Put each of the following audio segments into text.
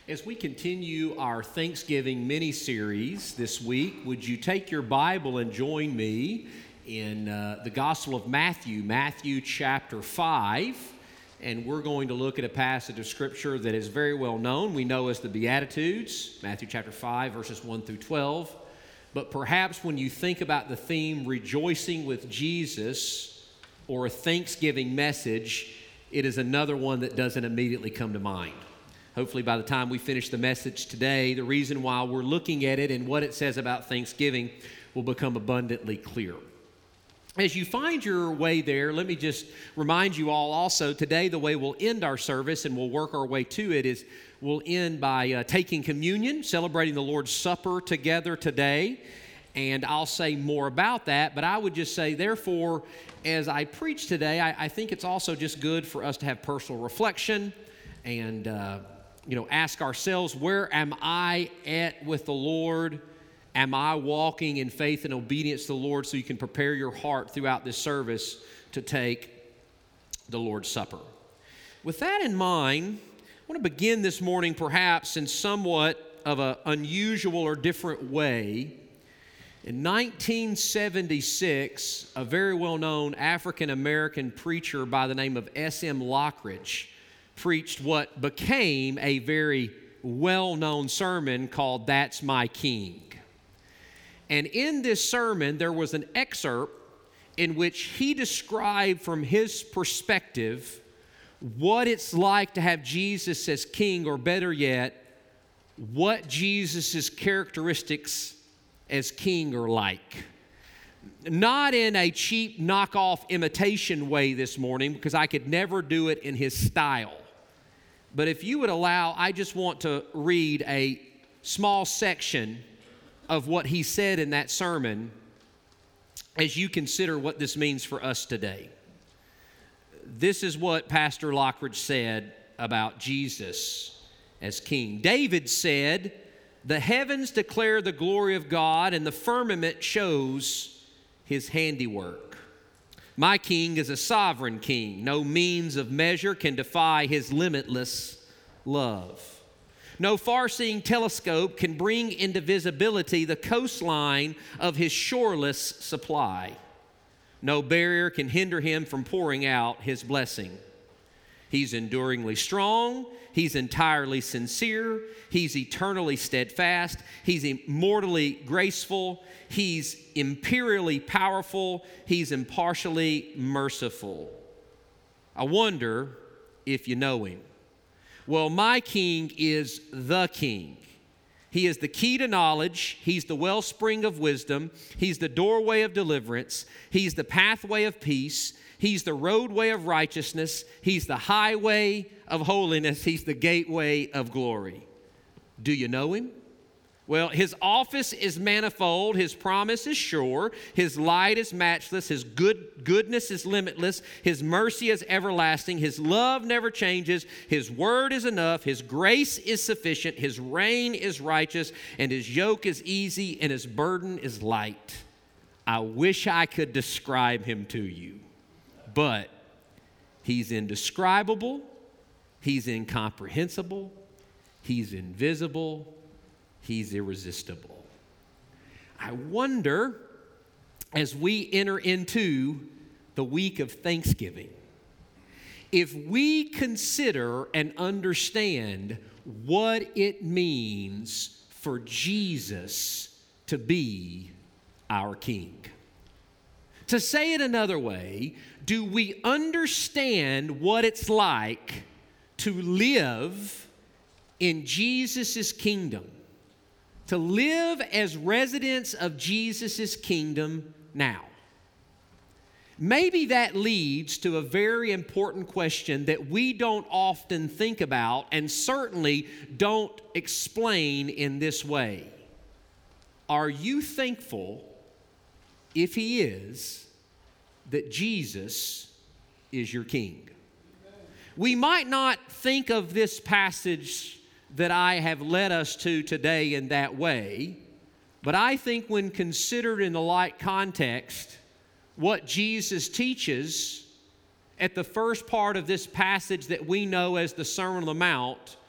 As we continue our Thanksgiving mini-series this week, would you take your Bible and join me in the Gospel of Matthew, Matthew chapter 5, and we're going to look at a passage of Scripture that is very well known. We know as the Beatitudes, Matthew chapter 5, verses 1 through 12. But perhaps when you think about the theme, rejoicing with Jesus, or a Thanksgiving message, it is another one that doesn't immediately come to mind. Hopefully by the time we finish the message today, the reason why we're looking at it and what it says about Thanksgiving will become abundantly clear. As you find your way there, let me just remind you all also, today the way we'll end our service and we'll work our way to it is we'll end by taking communion, celebrating the Lord's Supper together today. And I'll say more about that, but I would just say, therefore, as I preach today, I think it's also just good for us to have personal reflection and ask ourselves, where am I at with the Lord? Am I walking in faith and obedience to the Lord, so you can prepare your heart throughout this service to take the Lord's Supper? With that in mind, I want to begin this morning perhaps in somewhat of an unusual or different way. In 1976, a very well-known African-American preacher by the name of S.M. Lockridge preached what became a very well-known sermon called That's My King. And in this sermon, there was an excerpt in which he described from his perspective what it's like to have Jesus as king, or better yet, what Jesus' characteristics as king are like. Not in a cheap knockoff imitation way this morning, because I could never do it in his style. But if you would allow, I just want to read a small section of what he said in that sermon as you consider what this means for us today. This is what Pastor Lockridge said about Jesus as king. David said, "The heavens declare the glory of God, and the firmament shows his handiwork. My king is a sovereign king. No means of measure can defy his limitless love. No far-seeing telescope can bring into visibility the coastline of his shoreless supply. No barrier can hinder him from pouring out his blessing. He's enduringly strong. He's entirely sincere. He's eternally steadfast. He's immortally graceful. He's imperially powerful. He's impartially merciful. I wonder if you know him. Well, my king is the king. He is the key to knowledge. He's the wellspring of wisdom. He's the doorway of deliverance. He's the pathway of peace. He's the roadway of righteousness. He's the highway of holiness. He's the gateway of glory." Do you know him? Well, his office is manifold. His promise is sure. His light is matchless. His goodness is limitless. His mercy is everlasting. His love never changes. His word is enough. His grace is sufficient. His reign is righteous. And his yoke is easy and his burden is light. I wish I could describe him to you, but he's indescribable. He's incomprehensible. He's invisible. He's irresistible. I wonder, as we enter into the week of Thanksgiving, if we consider and understand what it means for Jesus to be our King. To say it another way, do we understand what it's like to live in Jesus' kingdom? To live as residents of Jesus' kingdom now. Maybe that leads to a very important question that we don't often think about and certainly don't explain in this way. Are you thankful, if he is, that Jesus is your king? We might not think of this passage that I have led us to today in that way, but I think when considered in the light context, what Jesus teaches at the first part of this passage that we know as the Sermon on the Mount,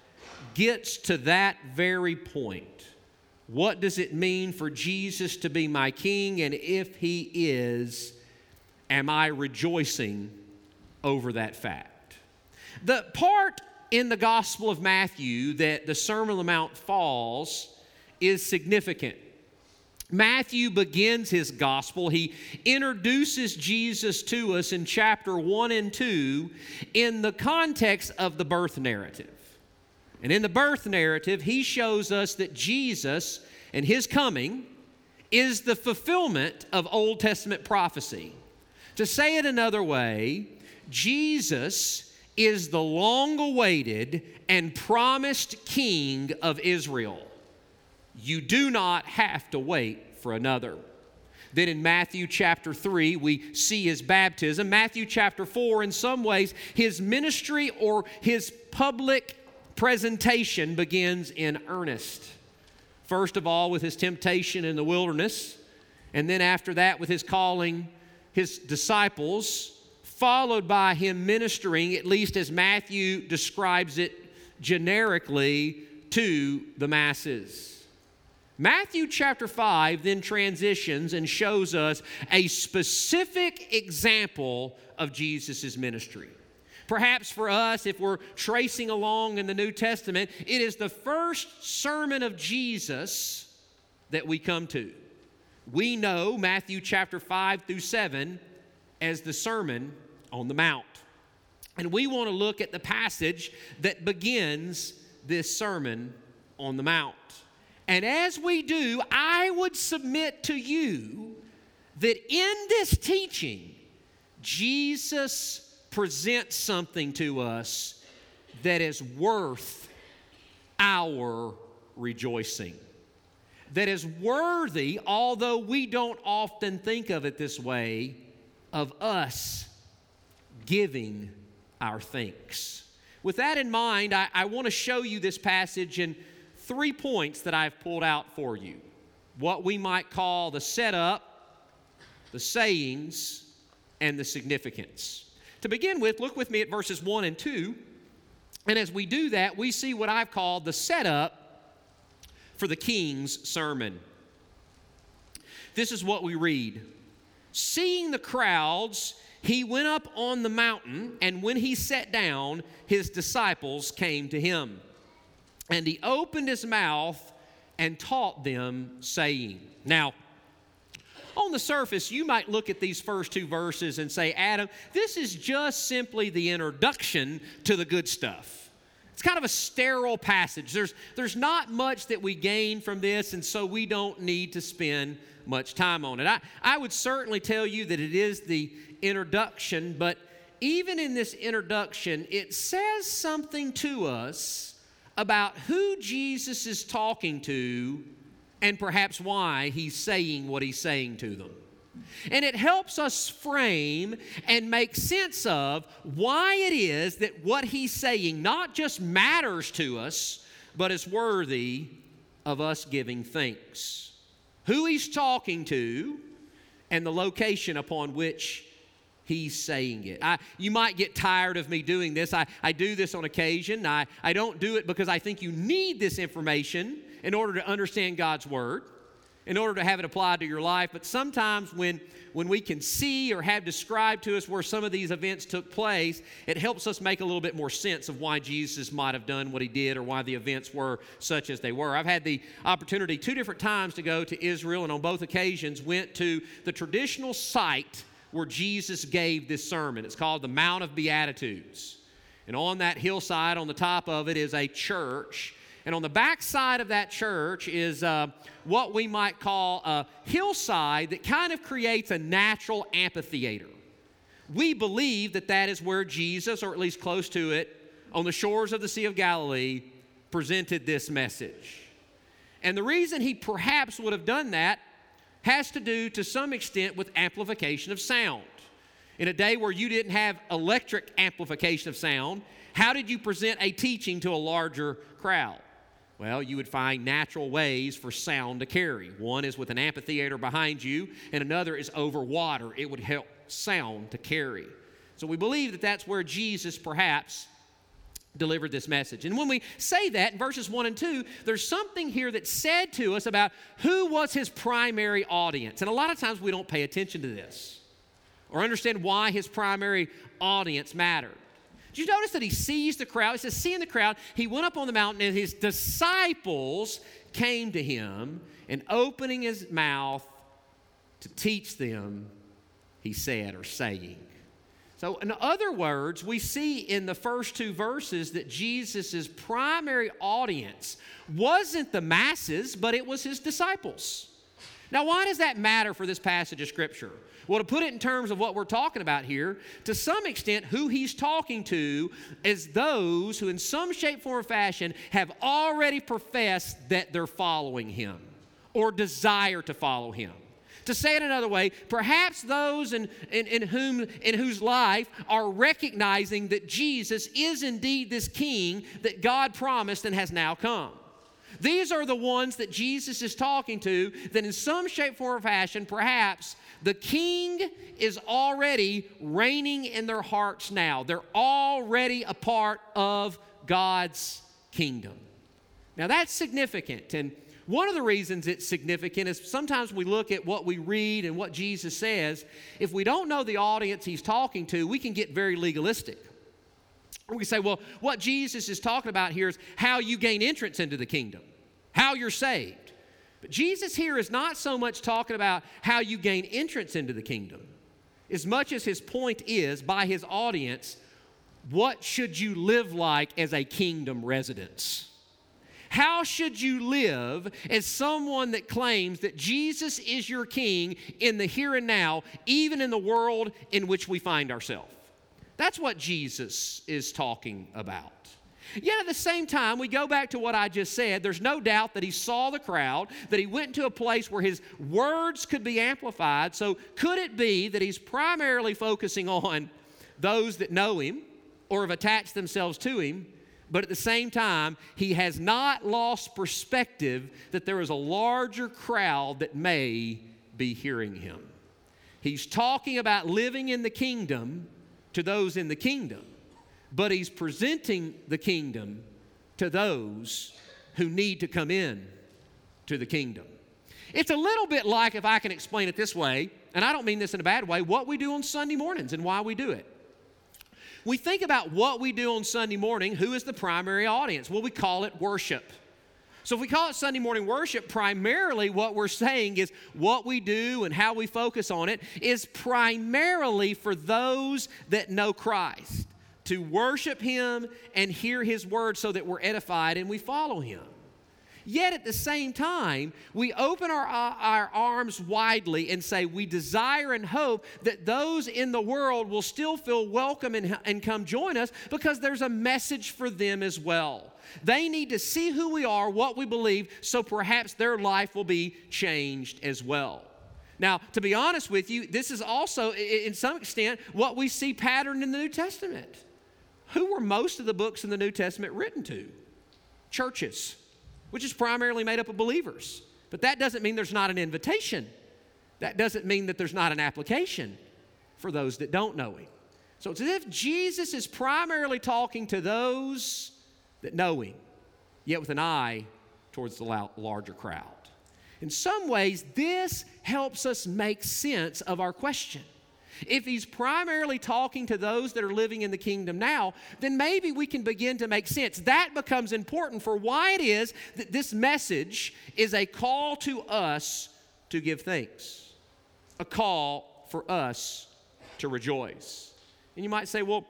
gets to that very point. What does it mean for Jesus to be my king? And if he is, am I rejoicing over that fact? The part in the Gospel of Matthew that the Sermon on the Mount falls is significant. Matthew begins his gospel. He introduces Jesus to us in chapter 1 and 2 in the context of the birth narrative. And in the birth narrative, he shows us that Jesus and his coming is the fulfillment of Old Testament prophecy. To say it another way, Jesus is the long-awaited and promised King of Israel. You do not have to wait for another. Then in Matthew chapter 3, we see his baptism. Matthew chapter 4, in some ways, his ministry or his public presentation begins in earnest. First of all, with his temptation in the wilderness, and then after that with his calling his disciples, followed by him ministering, at least as Matthew describes it generically, to the masses. Matthew chapter 5 then transitions and shows us a specific example of Jesus' ministry. Perhaps for us, if we're tracing along in the New Testament, it is the first sermon of Jesus that we come to. We know Matthew chapter 5 through 7 as the Sermon on the Mount. And we want to look at the passage that begins this Sermon on the Mount. And as we do, I would submit to you that in this teaching, Jesus presents something to us that is worth our rejoicing. That is worthy, although we don't often think of it this way, of us giving our thanks. With that in mind, I want to show you this passage in 3 points that I've pulled out for you. What we might call the setup, the sayings, and the significance. To begin with, look with me at verses 1 and 2. And as we do that, we see what I've called the setup for the king's sermon. This is what we read. Seeing the crowds, he went up on the mountain, and when he sat down, his disciples came to him. And he opened his mouth and taught them, saying. Now, on the surface, you might look at these first 2 verses and say, Adam, this is just simply the introduction to the good stuff. It's kind of a sterile passage. There's not much that we gain from this, and so we don't need to spend much time on it. I would certainly tell you that it is the introduction, but even in this introduction, it says something to us about who Jesus is talking to and perhaps why he's saying what he's saying to them. And it helps us frame and make sense of why it is that what he's saying not just matters to us, but is worthy of us giving thanks. Who he's talking to and the location upon which he's saying it. You might get tired of me doing this. I do this on occasion. I don't do it because I think you need this information in order to understand God's Word, in order to have it applied to your life. But sometimes when we can see or have described to us where some of these events took place, it helps us make a little bit more sense of why Jesus might have done what he did or why the events were such as they were. I've had the opportunity 2 different times to go to Israel, and on both occasions went to the traditional site where Jesus gave this sermon. It's called the Mount of Beatitudes. And on that hillside, on the top of it, is a church. And on the back side of that church is what we might call a hillside that kind of creates a natural amphitheater. We believe that that is where Jesus, or at least close to it, on the shores of the Sea of Galilee, presented this message. And the reason he perhaps would have done that has to do to some extent with amplification of sound. In a day where you didn't have electric amplification of sound, how did you present a teaching to a larger crowd? Well, you would find natural ways for sound to carry. One is with an amphitheater behind you, and another is over water. It would help sound to carry. So we believe that that's where Jesus perhaps delivered this message. And when we say that in verses 1 and 2, there's something here that's said to us about who was his primary audience. And a lot of times we don't pay attention to this or understand why his primary audience mattered. Did you notice that he sees the crowd? It says, seeing the crowd, he went up on the mountain, and his disciples came to him, and opening his mouth to teach them, he said, or saying. So in other words, we see in the first two verses that Jesus' primary audience wasn't the masses, but it was his disciples. Now, why does that matter for this passage of Scripture? Well, to put it in terms of what we're talking about here, to some extent, who he's talking to is those who in some shape, form, or fashion have already professed that they're following him or desire to follow him. To say it another way, perhaps those in whose life are recognizing that Jesus is indeed this king that God promised and has now come. These are the ones that Jesus is talking to that in some shape, form, or fashion, perhaps the king is already reigning in their hearts now. They're already a part of God's kingdom. Now that's significant. And one of the reasons it's significant is sometimes we look at what we read and what Jesus says. If we don't know the audience he's talking to, we can get very legalistic. We say, well, what Jesus is talking about here is how you gain entrance into the kingdom, how you're saved. But Jesus here is not so much talking about how you gain entrance into the kingdom, as much as his point is, by his audience, what should you live like as a kingdom resident? How should you live as someone that claims that Jesus is your king in the here and now, even in the world in which we find ourselves? That's what Jesus is talking about. Yet at the same time, we go back to what I just said. There's no doubt that he saw the crowd, that he went to a place where his words could be amplified. So could it be that he's primarily focusing on those that know him or have attached themselves to him, but at the same time, he has not lost perspective that there is a larger crowd that may be hearing him? He's talking about living in the kingdom to those in the kingdom, but he's presenting the kingdom to those who need to come in to the kingdom. It's a little bit like, if I can explain it this way, and I don't mean this in a bad way, what we do on Sunday mornings and why we do it. We think about what we do on Sunday morning, who is the primary audience? Well, we call it worship. So if we call it Sunday morning worship, primarily what we're saying is what we do and how we focus on it is primarily for those that know Christ, to worship him and hear his word so that we're edified and we follow him. Yet at the same time, we open our arms widely and say we desire and hope that those in the world will still feel welcome and come join us, because there's a message for them as well. They need to see who we are, what we believe, so perhaps their life will be changed as well. Now, to be honest with you, this is also, in some extent, what we see patterned in the New Testament. Who were most of the books in the New Testament written to? Churches, which is primarily made up of believers. But that doesn't mean there's not an invitation. That doesn't mean that there's not an application for those that don't know him. So it's as if Jesus is primarily talking to those that know him, yet with an eye towards the larger crowd. In some ways, this helps us make sense of our question. If he's primarily talking to those that are living in the kingdom now, then maybe we can begin to make sense. That becomes important for why it is that this message is a call to us to give thanks, a call for us to rejoice. And you might say, well,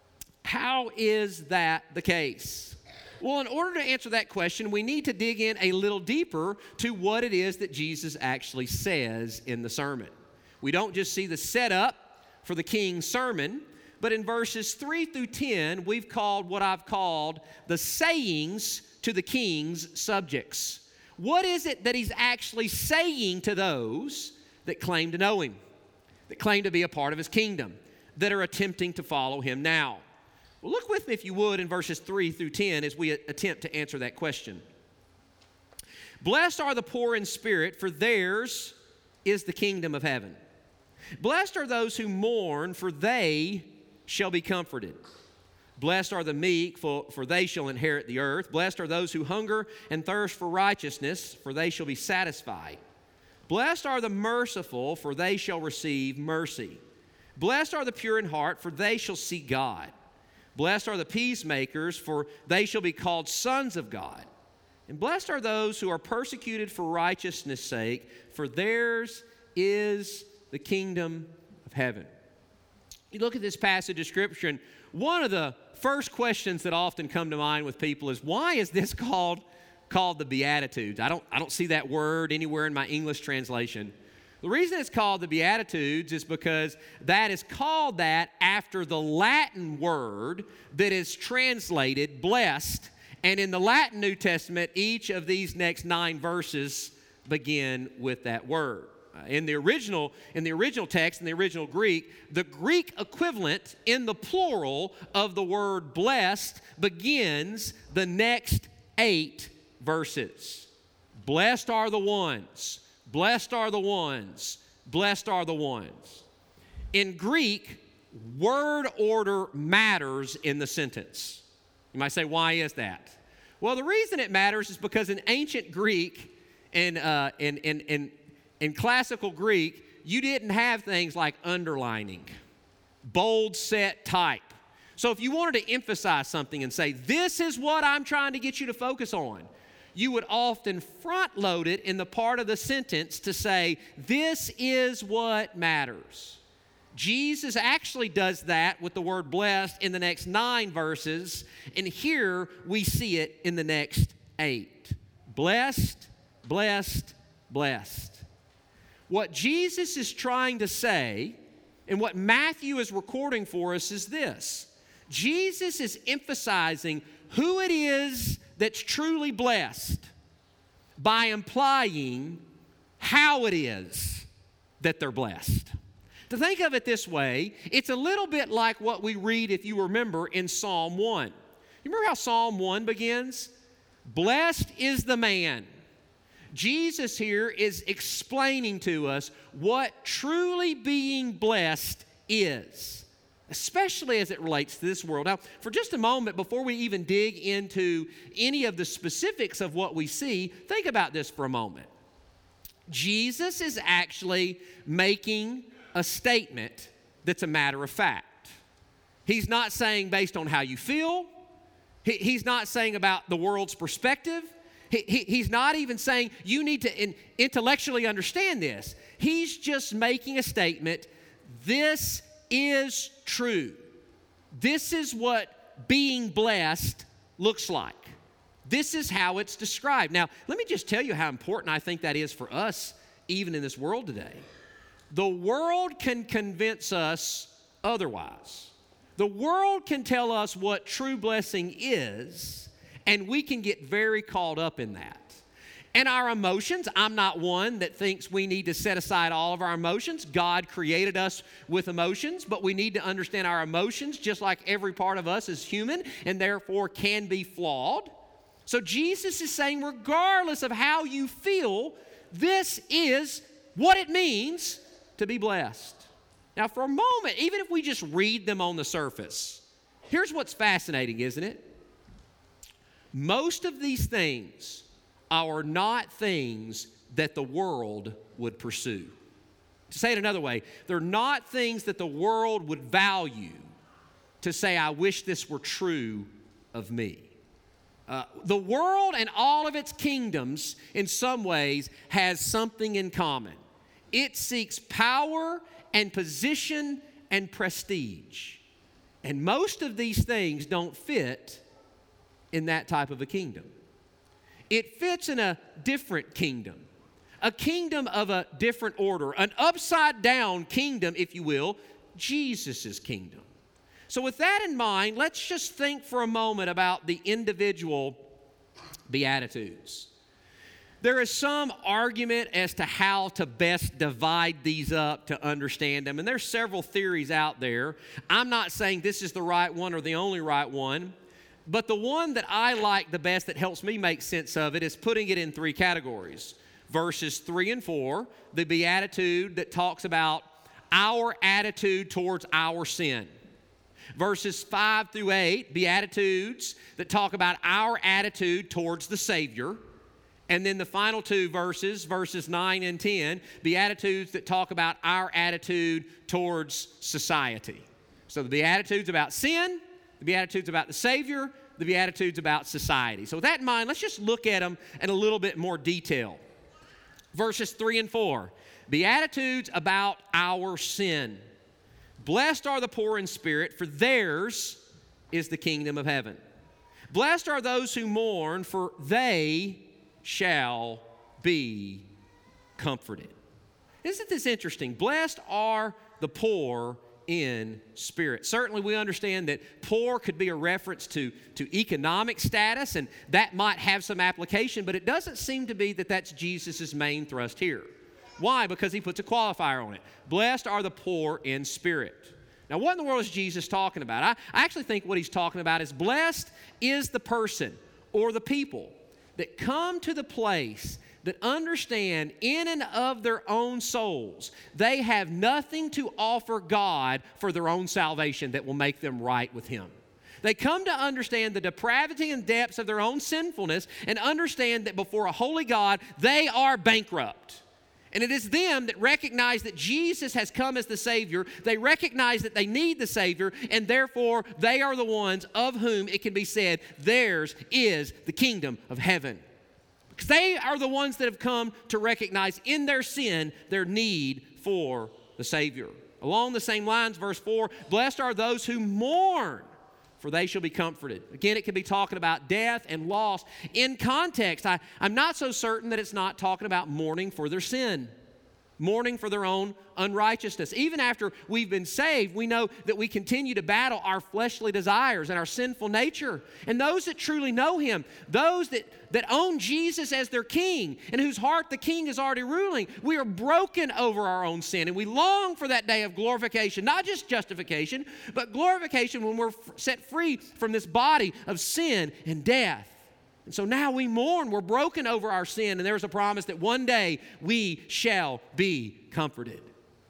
how is that the case? Well, in order to answer that question, we need to dig in a little deeper to what it is that Jesus actually says in the sermon. We don't just see the setup for the king's sermon, but in verses 3 through 10, we've called what I've called the sayings to the king's subjects. What is it that he's actually saying to those that claim to know him, that claim to be a part of his kingdom, that are attempting to follow him now? Well, look with me, if you would, in verses 3 through 10 as we attempt to answer that question. Blessed are the poor in spirit, for theirs is the kingdom of heaven. Blessed are those who mourn, for they shall be comforted. Blessed are the meek, for they shall inherit the earth. Blessed are those who hunger and thirst for righteousness, for they shall be satisfied. Blessed are the merciful, for they shall receive mercy. Blessed are the pure in heart, for they shall see God. Blessed are the peacemakers, for they shall be called sons of God. And blessed are those who are persecuted for righteousness' sake, for theirs is the kingdom of heaven. You look at this passage of Scripture, and one of the first questions that often come to mind with people is, why is this called the Beatitudes? I don't see that word anywhere in my English translation. The reason it's called the Beatitudes is because that is called that after the Latin word that is translated blessed. And in the Latin New Testament, each of these next 9 verses begin with that word. In the original text, in the original Greek, the Greek equivalent in the plural of the word blessed begins the next 8 verses. Blessed are the ones. Blessed are the ones. Blessed are the ones. In Greek, word order matters in the sentence. You might say, why is that? Well, the reason it matters is because in ancient Greek and in classical Greek, you didn't have things like underlining, bold set type. So if you wanted to emphasize something and say, this is what I'm trying to get you to focus on, you would often front load it in the part of the sentence to say, this is what matters. Jesus actually does that with the word blessed in the next 9 verses, and here we see it in the next 8. Blessed, blessed, blessed. What Jesus is trying to say, and what Matthew is recording for us, is this. Jesus is emphasizing who it is that's truly blessed by implying how it is that they're blessed. To think of it this way, it's a little bit like what we read, if you remember, in Psalm 1. You remember how Psalm 1 begins? Blessed is the man. Jesus here is explaining to us what truly being blessed is, especially as it relates to this world. Now, for just a moment, before we even dig into any of the specifics of what we see, think about this for a moment. Jesus is actually making a statement that's a matter of fact. He's not saying based on how you feel. He's not saying about the world's perspective. He's not even saying you need to intellectually understand this. He's just making a statement. This is true. This is what being blessed looks like. This is how it's described. Now, let me just tell you how important I think that is for us, even in this world today. The world can convince us otherwise. The world can tell us what true blessing is, and we can get very caught up in that. And our emotions, I'm not one that thinks we need to set aside all of our emotions. God created us with emotions, but we need to understand our emotions, just like every part of us is human and therefore can be flawed. So Jesus is saying, regardless of how you feel, this is what it means to be blessed. Now, for a moment, even if we just read them on the surface, here's what's fascinating, isn't it? Most of these things are not things that the world would pursue. To say it another way, they're not things that the world would value to say, I wish this were true of me. The world and all of its kingdoms, in some ways, has something in common. It seeks power and position and prestige. And most of these things don't fit in that type of a kingdom. It fits in a different kingdom, a kingdom of a different order, an upside-down kingdom, if you will, Jesus' kingdom. So with that in mind, let's just think for a moment about the individual Beatitudes. There is some argument as to how to best divide these up to understand them, and there's several theories out there. I'm not saying this is the right one or the only right one, but the one that I like the best that helps me make sense of it is putting it in 3 categories. Verses 3 and 4, the Beatitude that talks about our attitude towards our sin. Verses 5 through 8, Beatitudes that talk about our attitude towards the Savior. And then the final two verses, verses 9 and 10, Beatitudes that talk about our attitude towards society. So the Beatitudes about sin, the Beatitudes about the Savior, the Beatitudes about society. So with that in mind, let's just look at them in a little bit more detail. Verses 3 and 4, Beatitudes about our sin. Blessed are the poor in spirit, for theirs is the kingdom of heaven. Blessed are those who mourn, for they shall be comforted. Isn't this interesting? Blessed are the poor in spirit. Certainly we understand that poor could be a reference to economic status, and that might have some application, but it doesn't seem to be that that's Jesus' main thrust here. Why? Because he puts a qualifier on it. Blessed are the poor in spirit. Now, what in the world is Jesus talking about? I actually think what he's talking about is blessed is the person or the people that come to the place that understand in and of their own souls they have nothing to offer God for their own salvation that will make them right with Him. They come to understand the depravity and depths of their own sinfulness and understand that before a holy God, they are bankrupt. And it is them that recognize that Jesus has come as the Savior. They recognize that they need the Savior, and therefore they are the ones of whom it can be said, theirs is the kingdom of heaven. Because they are the ones that have come to recognize in their sin their need for the Savior. Along the same lines, verse 4, blessed are those who mourn, for they shall be comforted. Again, it could be talking about death and loss. In context, I'm not so certain that it's not talking about mourning for their sin, mourning for their own unrighteousness. Even after we've been saved, we know that we continue to battle our fleshly desires and our sinful nature. And those that truly know Him, those that own Jesus as their King, and whose heart the King is already ruling, we are broken over our own sin, and we long for that day of glorification, not just justification, but glorification when we're set free from this body of sin and death. And so now we mourn, we're broken over our sin, and there's a promise that one day we shall be comforted.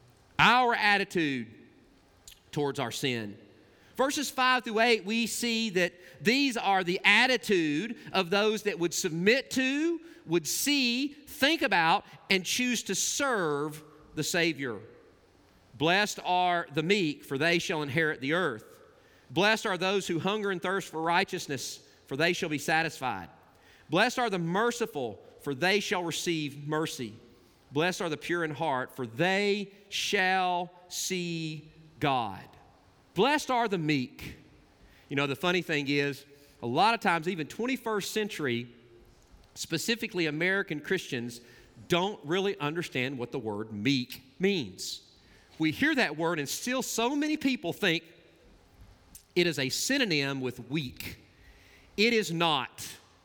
Our attitude towards our sin. Verses 5 through 8, we see that these are the attitude of those that would submit to, would see, think about, and choose to serve the Savior. Blessed are the meek, for they shall inherit the earth. Blessed are those who hunger and thirst for righteousness, for they shall be satisfied. Blessed are the merciful, for they shall receive mercy. Blessed are the pure in heart, for they shall see God. Blessed are the meek. You know, the funny thing is, a lot of times, even 21st century, specifically American Christians, don't really understand what the word meek means. We hear that word, and still so many people think it is a synonym with weak. It is not.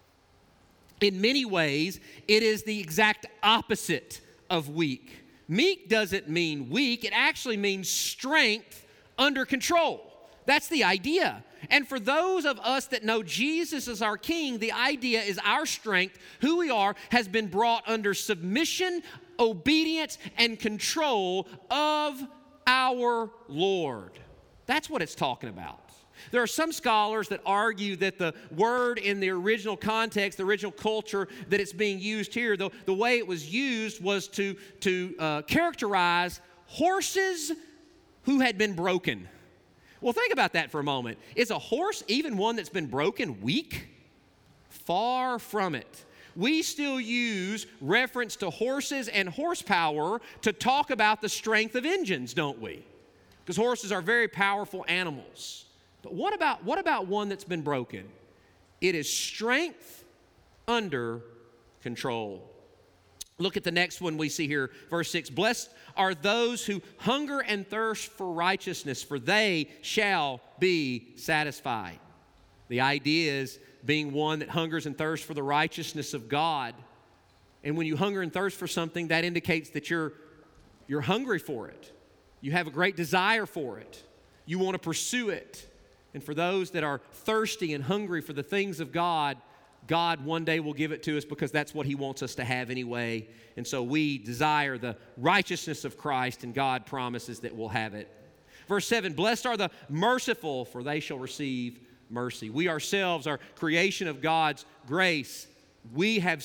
In many ways, it is the exact opposite of weak. Meek doesn't mean weak. It actually means strength under control. That's the idea. And for those of us that know Jesus as our King, the idea is our strength, who we are, has been brought under submission, obedience, and control of our Lord. That's what it's talking about. There are some scholars that argue that the word in the original context, the original culture that it's being used here, the way it was used was to characterize horses who had been broken. Well, think about that for a moment. Is a horse, even one that's been broken, weak? Far from it. We still use reference to horses and horsepower to talk about the strength of engines, don't we? Because horses are very powerful animals. But what about one that's been broken? It is strength under control. Look at the next one we see here, verse 6. Blessed are those who hunger and thirst for righteousness, for they shall be satisfied. The idea is being one that hungers and thirsts for the righteousness of God. And when you hunger and thirst for something, that indicates that you're hungry for it. You have a great desire for it. You want to pursue it. And for those that are thirsty and hungry for the things of God, God one day will give it to us because that's what He wants us to have anyway. And so we desire the righteousness of Christ, and God promises that we'll have it. Verse 7, blessed are the merciful, for they shall receive mercy. We ourselves are creation of God's grace. We have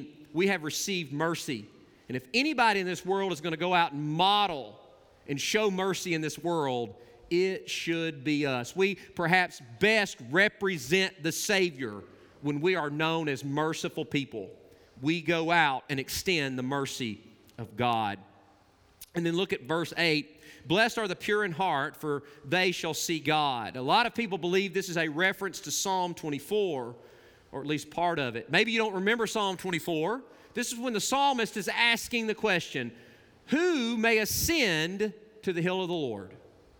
received mercy. And if anybody in this world is going to go out and model and show mercy in this world, it should be us. We perhaps best represent the Savior when we are known as merciful people. We go out and extend the mercy of God. And then look at verse 8. Blessed are the pure in heart, for they shall see God. A lot of people believe this is a reference to Psalm 24, or at least part of it. Maybe you don't remember Psalm 24. This is when the psalmist is asking the question, who may ascend to the hill of the Lord?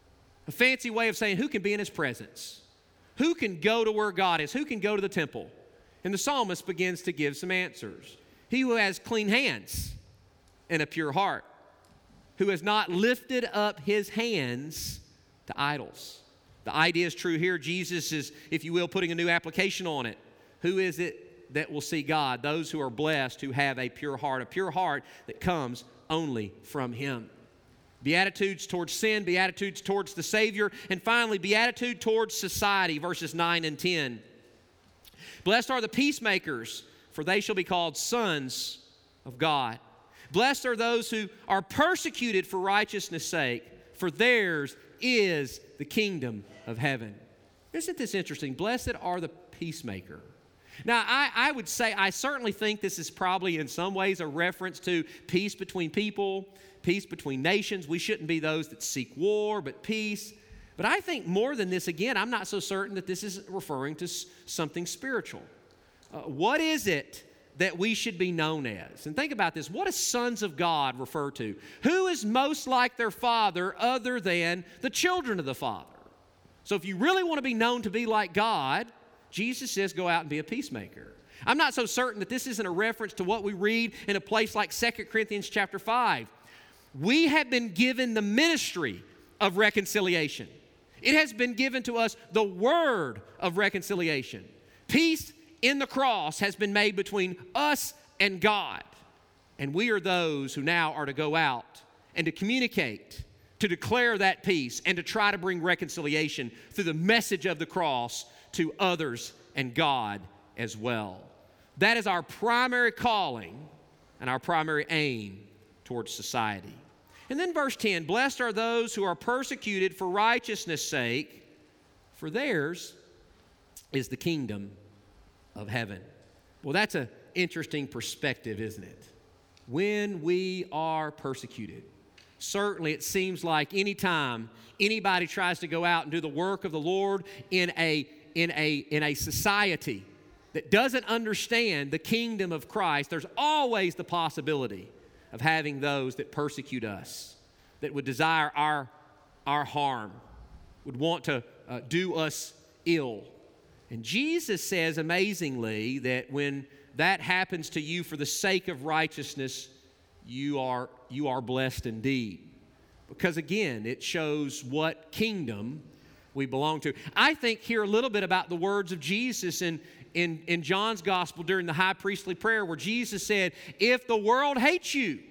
A fancy way of saying who can be in His presence? Who can go to where God is? Who can go to the temple? And the psalmist begins to give some answers. He who has clean hands and a pure heart, who has not lifted up his hands to idols. The idea is true here. Jesus is, if you will, putting a new application on it. Who is it that will see God? Those who are blessed, who have a pure heart that comes only from Him. Beatitudes towards sin, beatitudes towards the Savior, and finally, beatitude towards society, verses 9 and 10. Blessed are the peacemakers, for they shall be called sons of God. Blessed are those who are persecuted for righteousness' sake, for theirs is the kingdom of heaven. Isn't this interesting? Blessed are the peacemaker. Now, I would say, I certainly think this is probably in some ways a reference to peace between people, peace between nations. We shouldn't be those that seek war, but peace. But I think more than this, again, I'm not so certain that this is referring to something spiritual. What is it that we should be known as? And think about this. What do sons of God refer to? Who is most like their father other than the children of the Father? So if you really want to be known to be like God, Jesus says go out and be a peacemaker. I'm not so certain that this isn't a reference to what we read in a place like 2 Corinthians chapter 5. We have been given the ministry of reconciliation. It has been given to us the word of reconciliation. Peace in the cross has been made between us and God. And we are those who now are to go out and to communicate, to declare that peace, and to try to bring reconciliation through the message of the cross to others and God as well. That is our primary calling and our primary aim towards society. And then verse 10, blessed are those who are persecuted for righteousness' sake, for theirs is the kingdom of heaven. Well, that's an interesting perspective, isn't it? When we are persecuted, certainly it seems like anytime anybody tries to go out and do the work of the Lord in a society that doesn't understand the kingdom of Christ, there's always the possibility of having those that persecute us, that would desire our harm, would want to do us ill. And Jesus says amazingly that when that happens to you for the sake of righteousness, you are blessed indeed. Because again, it shows what kingdom we belong to. I think here a little bit about the words of Jesus in John's gospel during the high priestly prayer, where Jesus said, if the world hates you,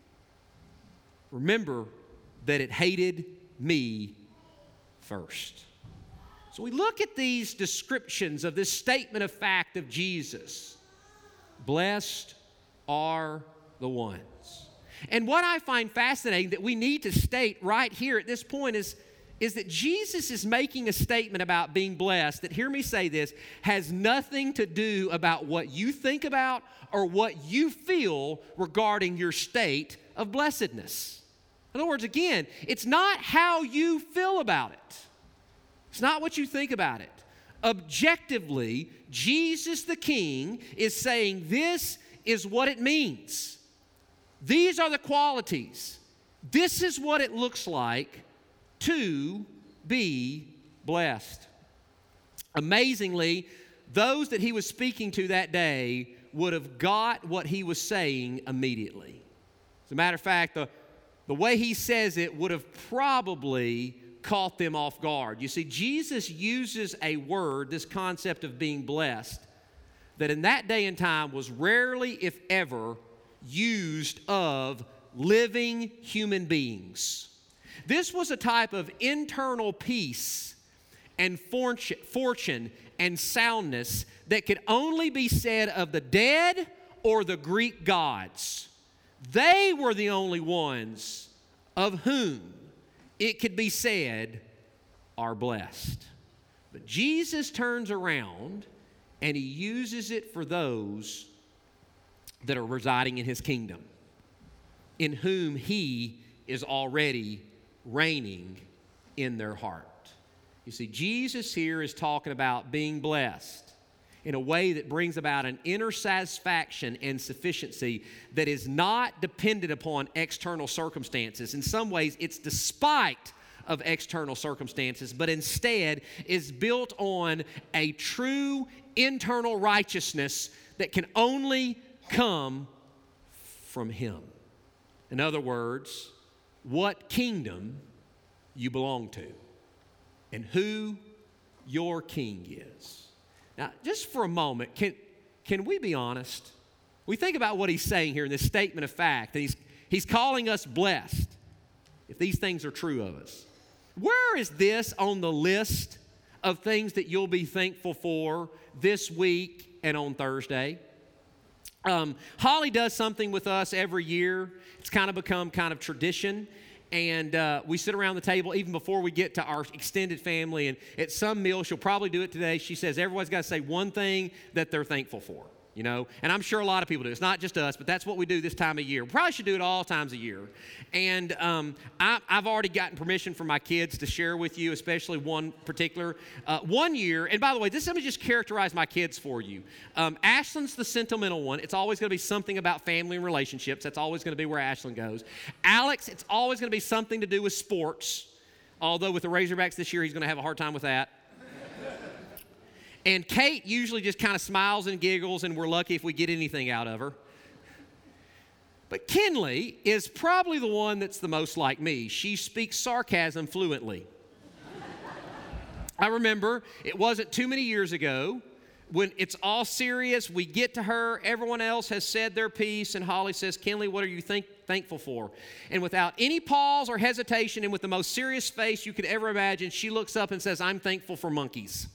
remember that it hated me first. So we look at these descriptions of this statement of fact of Jesus. Blessed are the ones. And what I find fascinating that we need to state right here at this point is that Jesus is making a statement about being blessed that, hear me say this, has nothing to do about what you think about or what you feel regarding your state of blessedness. In other words, again, it's not how you feel about it. It's not what you think about it. Objectively, Jesus the King is saying this is what it means. These are the qualities. This is what it looks like to be blessed. Amazingly, those that he was speaking to that day would have got what he was saying immediately. As a matter of fact, the way he says it would have probably caught them off guard. You see, Jesus uses a word, this concept of being blessed, that in that day and time was rarely, if ever, used of living human beings. This was a type of internal peace and fortune and soundness that could only be said of the dead or the Greek gods. They were the only ones of whom it could be said are blessed. But Jesus turns around and he uses it for those that are residing in his kingdom, in whom he is already reigning in their heart. You see, Jesus here is talking about being blessed in a way that brings about an inner satisfaction and sufficiency that is not dependent upon external circumstances. In some ways, it's despite of external circumstances, but instead is built on a true internal righteousness that can only come from him. In other words, what kingdom you belong to and who your king is. Now, just for a moment, can we be honest? We think about what he's saying here in this statement of fact, and he's calling us blessed if these things are true of us. Where is this on the list of things that you'll be thankful for this week and on Thursday? Holly does something with us every year. It's kind of become kind of tradition. And we sit around the table even before we get to our extended family. And at some meal, she'll probably do it today. She says everyone's got to say one thing that they're thankful for, you know. And I'm sure a lot of people do. It's not just us, but that's what we do this time of year. We probably should do it all times a year. And I've already gotten permission from my kids to share with you, especially one particular. One year, and by the way, let me just characterize my kids for you. Ashlyn's the sentimental one. It's always going to be something about family and relationships. That's always going to be where Ashlyn goes. Alex, it's always going to be something to do with sports, although with the Razorbacks this year, he's going to have a hard time with that. And Kate usually just kind of smiles and giggles, and we're lucky if we get anything out of her. But Kinley is probably the one that's the most like me. She speaks sarcasm fluently. I remember it wasn't too many years ago when it's all serious, we get to her, everyone else has said their piece, and Holly says, Kinley, what are you thankful for? And without any pause or hesitation and with the most serious face you could ever imagine, she looks up and says, I'm thankful for monkeys.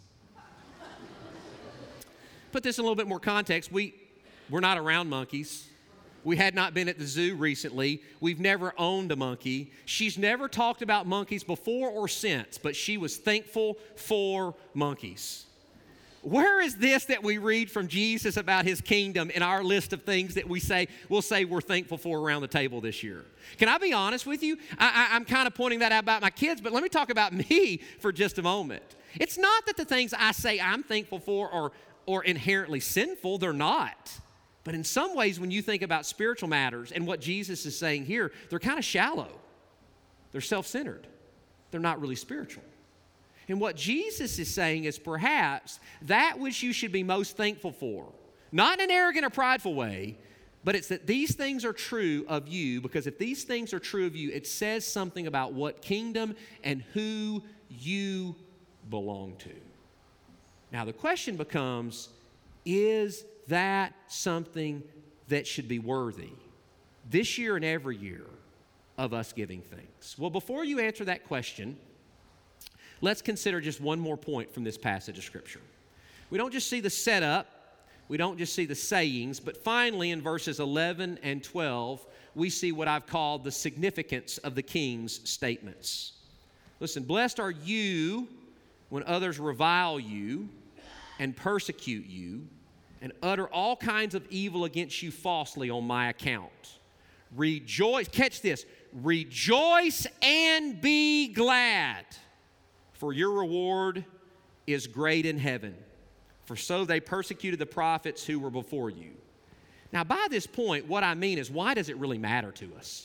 Put this in a little bit more context. We're not around monkeys. We had not been at the zoo recently. We've never owned a monkey. She's never talked about monkeys before or since, but she was thankful for monkeys. Where is this that we read from Jesus about his kingdom in our list of things that we'll say we're thankful for around the table this year? Can I be honest with you? I'm kind of pointing that out about my kids, but let me talk about me for just a moment. It's not that the things I say I'm thankful for are inherently sinful. They're not. But in some ways, when you think about spiritual matters and what Jesus is saying here, they're kind of shallow. They're self-centered. They're not really spiritual. And what Jesus is saying is perhaps that which you should be most thankful for, not in an arrogant or prideful way, but it's that these things are true of you, because if these things are true of you, it says something about what kingdom and who you belong to. Now the question becomes, is that something that should be worthy this year and every year of us giving thanks? Well, before you answer that question, let's consider just one more point from this passage of Scripture. We don't just see the setup, we don't just see the sayings, but finally in verses 11 and 12, we see what I've called the significance of the king's statements. Listen, blessed are you when others revile you and persecute you and utter all kinds of evil against you falsely on my account. Rejoice, catch this, rejoice and be glad, for your reward is great in heaven. For so they persecuted the prophets who were before you. Now, by this point, what I mean is, why does it really matter to us?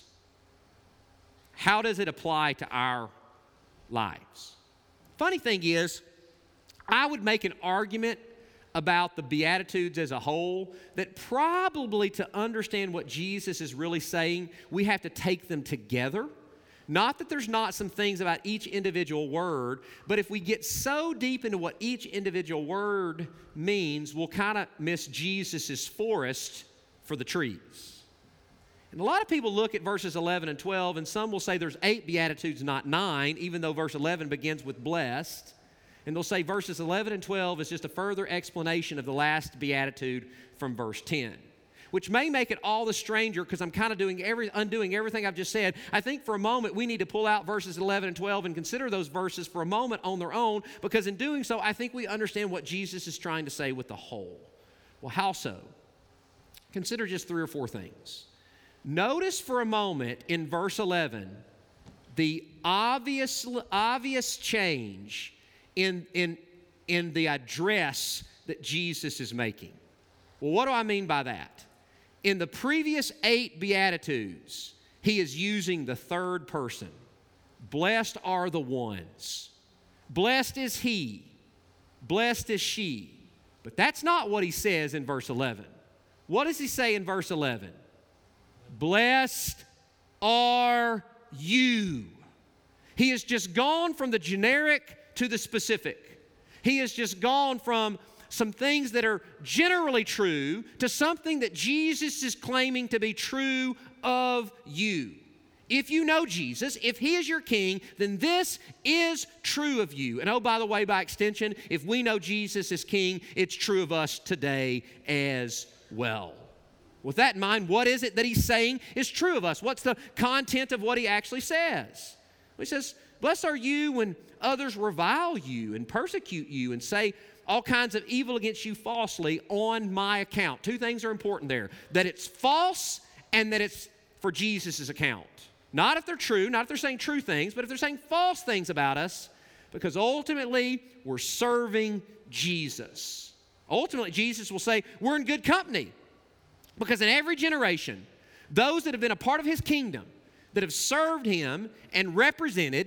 How does it apply to our lives? Funny thing is, I would make an argument about the Beatitudes as a whole that probably to understand what Jesus is really saying, we have to take them together. Not that there's not some things about each individual word, but if we get so deep into what each individual word means, we'll kind of miss Jesus' forest for the trees. And a lot of people look at verses 11 and 12, and some will say there's 8 Beatitudes, not 9, even though verse 11 begins with blessed. And they'll say verses 11 and 12 is just a further explanation of the last Beatitude from verse 10, which may make it all the stranger because I'm kind of undoing everything I've just said. I think for a moment we need to pull out verses 11 and 12 and consider those verses for a moment on their own, because in doing so, I think we understand what Jesus is trying to say with the whole. Well, how so? Consider just 3 or 4 things. Notice for a moment in verse 11 the obvious change in the address that Jesus is making. Well, what do I mean by that? In the previous 8 Beatitudes, he is using the third person. Blessed are the ones. Blessed is he. Blessed is she. But that's not what he says in verse 11. What does he say in verse 11? Blessed are you. He has just gone from the generic to the specific. He has just gone from some things that are generally true to something that Jesus is claiming to be true of you. If you know Jesus, if he is your king, then this is true of you. And oh, by the way, by extension, if we know Jesus is king, it's true of us today as well. With that in mind, what is it that he's saying is true of us? What's the content of what he actually says? He says, blessed are you when others revile you and persecute you and say all kinds of evil against you falsely on my account. 2 things are important there. That it's false and that it's for Jesus' account. Not if they're true, not if they're saying true things, but if they're saying false things about us, because ultimately we're serving Jesus. Ultimately, Jesus will say, we're in good company. Because in every generation, those that have been a part of his kingdom, that have served him and represented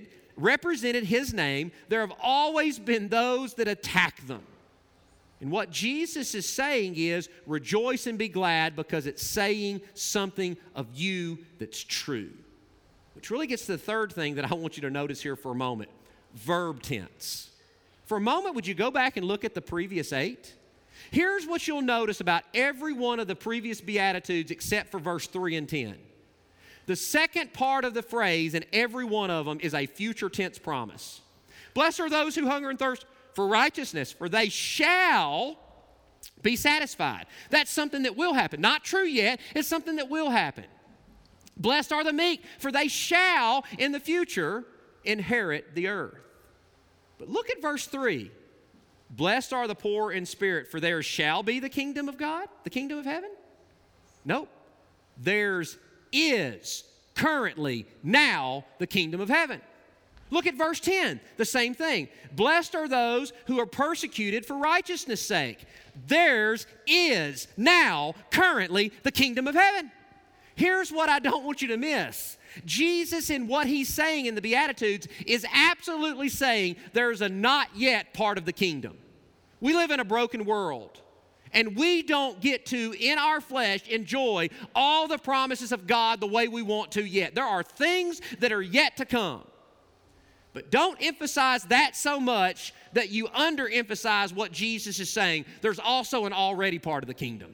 his name, there have always been those that attack them. And what Jesus is saying is, rejoice and be glad because it's saying something of you that's true. Which really gets to the third thing that I want you to notice here for a moment. Verb tense. For a moment, would you go back and look at the previous 8? Here's what you'll notice about every one of the previous Beatitudes except for verse 3 and 10. The second part of the phrase in every one of them is a future tense promise. Blessed are those who hunger and thirst for righteousness, for they shall be satisfied. That's something that will happen. Not true yet, it's something that will happen. Blessed are the meek, for they shall in the future inherit the earth. But look at verse 3. Blessed are the poor in spirit, for theirs shall be the kingdom of God, the kingdom of heaven. Nope. Theirs is currently now the kingdom of heaven. Look at verse 10, the same thing. Blessed are those who are persecuted for righteousness' sake. Theirs is now currently the kingdom of heaven. Here's what I don't want you to miss. Jesus, in what he's saying in the Beatitudes, is absolutely saying there's a not yet part of the kingdom. We live in a broken world, and we don't get to, in our flesh, enjoy all the promises of God the way we want to yet. There are things that are yet to come. But don't emphasize that so much that you underemphasize what Jesus is saying. There's also an already part of the kingdom.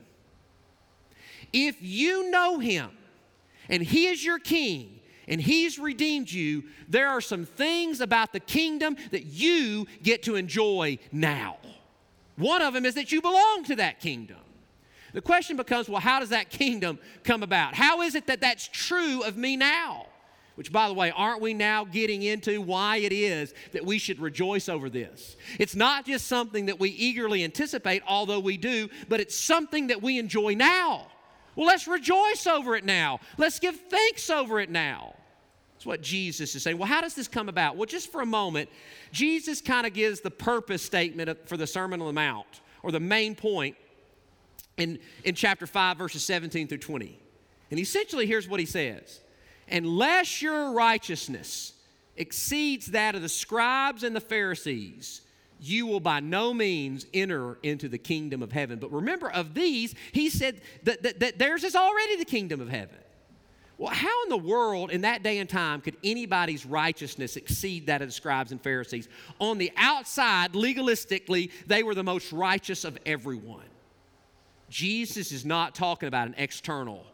If you know him, and he is your king, and he's redeemed you, there are some things about the kingdom that you get to enjoy now. One of them is that you belong to that kingdom. The question becomes, well, how does that kingdom come about? How is it that that's true of me now? Which, by the way, aren't we now getting into why it is that we should rejoice over this? It's not just something that we eagerly anticipate, although we do, but it's something that we enjoy now. Well, let's rejoice over it now. Let's give thanks over it now. That's what Jesus is saying. Well, how does this come about? Well, just for a moment, Jesus kind of gives the purpose statement for the Sermon on the Mount, or the main point in chapter 5, verses 17 through 20. And essentially, here's what he says. Unless your righteousness exceeds that of the scribes and the Pharisees, you will by no means enter into the kingdom of heaven. But remember, of these, he said that theirs is already the kingdom of heaven. Well, how in the world in that day and time could anybody's righteousness exceed that of the scribes and Pharisees? On the outside, legalistically, they were the most righteous of everyone. Jesus is not talking about an external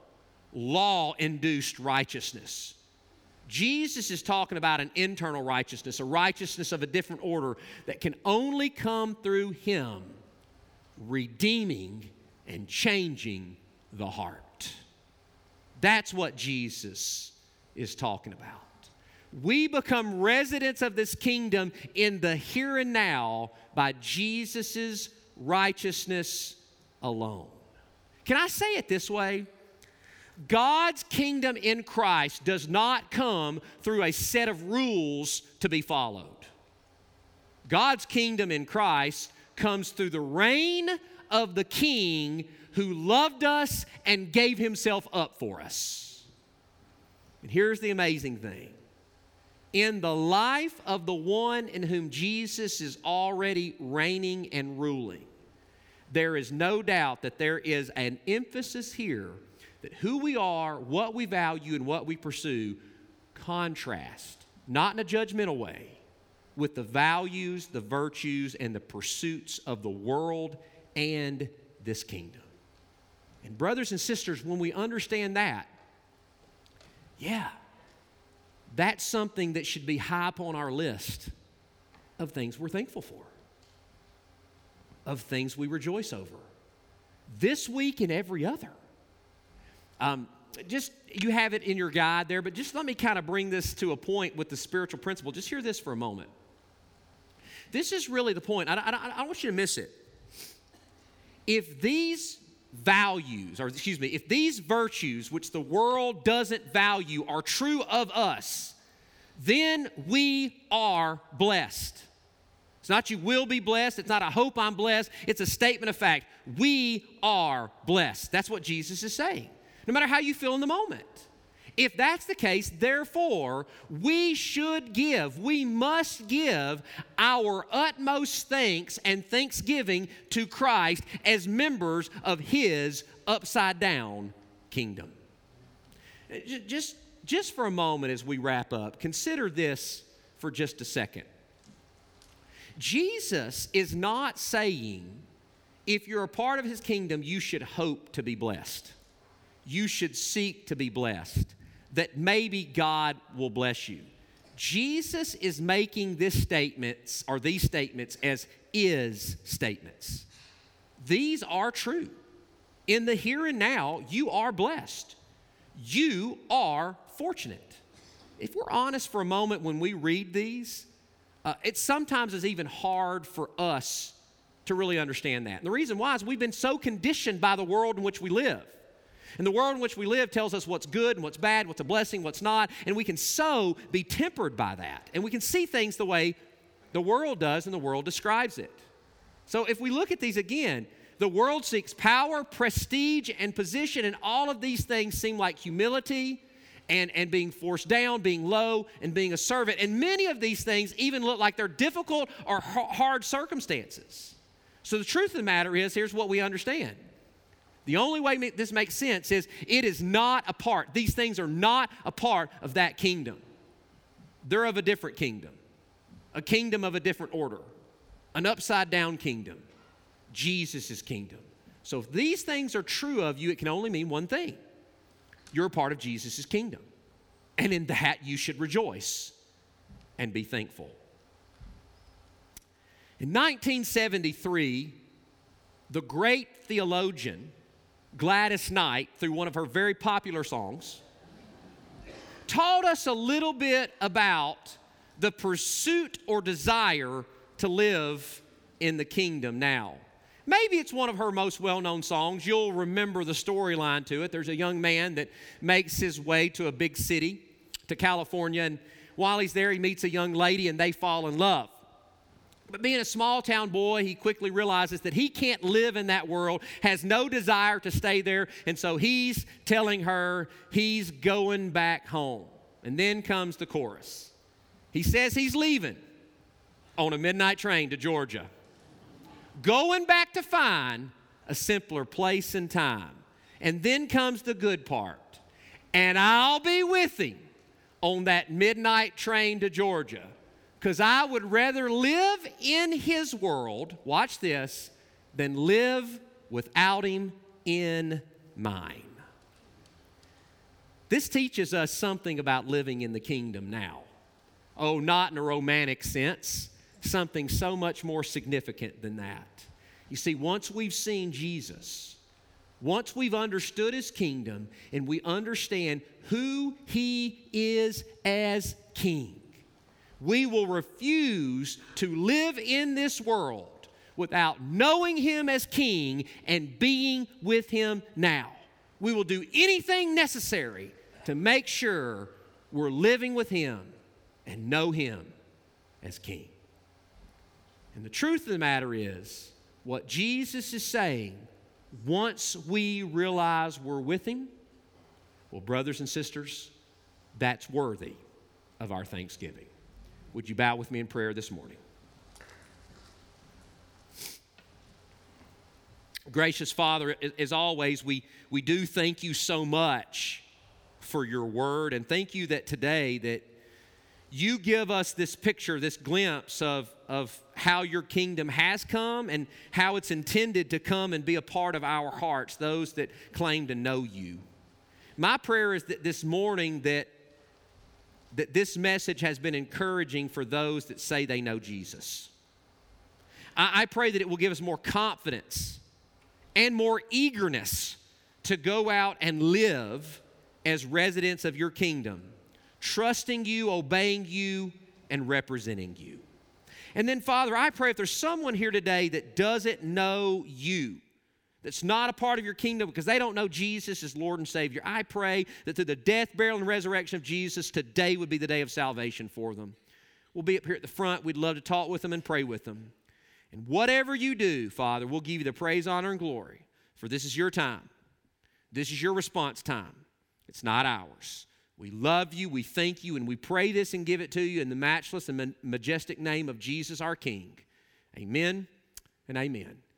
law-induced righteousness. Jesus is talking about an internal righteousness, a righteousness of a different order that can only come through Him redeeming and changing the heart. That's what Jesus is talking about. We become residents of this kingdom in the here and now by Jesus' righteousness alone. Can I say it this way? God's kingdom in Christ does not come through a set of rules to be followed. God's kingdom in Christ comes through the reign of the King who loved us and gave Himself up for us. And here's the amazing thing. In the life of the one in whom Jesus is already reigning and ruling, there is no doubt that there is an emphasis here that who we are, what we value, and what we pursue contrast, not in a judgmental way, with the values, the virtues, and the pursuits of the world and this kingdom. And brothers and sisters, when we understand that, that's something that should be high upon our list of things we're thankful for, of things we rejoice over, this week and every other. Just, you have it in your guide there, but just let me kind of bring this to a point with the spiritual principle. Just hear this for a moment. This is really the point. I don't want you to miss it. If these values, if these virtues which the world doesn't value are true of us, then we are blessed. It's not you will be blessed. It's not I hope I'm blessed. It's a statement of fact. We are blessed. That's what Jesus is saying. No matter how you feel in the moment. If that's the case, therefore, we must give our utmost thanks and thanksgiving to Christ as members of His upside-down kingdom. Just for a moment as we wrap up, consider this for just a second. Jesus is not saying if you're a part of His kingdom, you should hope to be blessed. You should seek to be blessed, that maybe God will bless you. Jesus is making these statements as is statements. These are true. In the here and now, you are blessed. You are fortunate. If we're honest for a moment when we read these, it sometimes is even hard for us to really understand that. And the reason why is we've been so conditioned by the world in which we live. And the world in which we live tells us what's good and what's bad, what's a blessing, what's not, and we can so be tempered by that. And we can see things the way the world does and the world describes it. So if we look at these again, the world seeks power, prestige, and position, and all of these things seem like humility and being forced down, being low, and being a servant. And many of these things even look like they're difficult or hard circumstances. So the truth of the matter is, here's what we understand. The only way this makes sense is it is not a part. These things are not a part of that kingdom. They're of a different kingdom, a kingdom of a different order, an upside-down kingdom, Jesus' kingdom. So if these things are true of you, it can only mean one thing. You're a part of Jesus' kingdom. And in that, you should rejoice and be thankful. In 1973, the great theologian Gladys Knight, through one of her very popular songs, taught us a little bit about the pursuit or desire to live in the kingdom now. Maybe it's one of her most well-known songs. You'll remember the storyline to it. There's a young man that makes his way to a big city, to California, and while he's there, he meets a young lady and they fall in love. But being a small-town boy, he quickly realizes that he can't live in that world, has no desire to stay there, and so he's telling her he's going back home. And then comes the chorus. He says he's leaving on a midnight train to Georgia, going back to find a simpler place and time. And then comes the good part. And I'll be with him on that midnight train to Georgia, because I would rather live in his world, watch this, than live without him in mine. This teaches us something about living in the kingdom now. Oh, not in a romantic sense, something so much more significant than that. You see, once we've seen Jesus, once we've understood His kingdom and we understand who He is as King, we will refuse to live in this world without knowing Him as King and being with Him now. We will do anything necessary to make sure we're living with Him and know Him as King. And the truth of the matter is, what Jesus is saying, once we realize we're with Him, well, brothers and sisters, that's worthy of our thanksgiving. Would you bow with me in prayer this morning? Gracious Father, as always, we do thank You so much for Your word, and thank You that today that You give us this picture, this glimpse of how Your kingdom has come and how it's intended to come and be a part of our hearts, those that claim to know You. My prayer is that this morning that this message has been encouraging for those that say they know Jesus. I pray that it will give us more confidence and more eagerness to go out and live as residents of Your kingdom, trusting You, obeying You, and representing You. And then, Father, I pray if there's someone here today that doesn't know You, that's not a part of Your kingdom because they don't know Jesus as Lord and Savior, I pray that through the death, burial, and resurrection of Jesus, today would be the day of salvation for them. We'll be up here at the front. We'd love to talk with them and pray with them. And whatever You do, Father, we'll give You the praise, honor, and glory, for this is Your time. This is Your response time. It's not ours. We love You, we thank You, and we pray this and give it to You in the matchless and majestic name of Jesus our King. Amen and amen.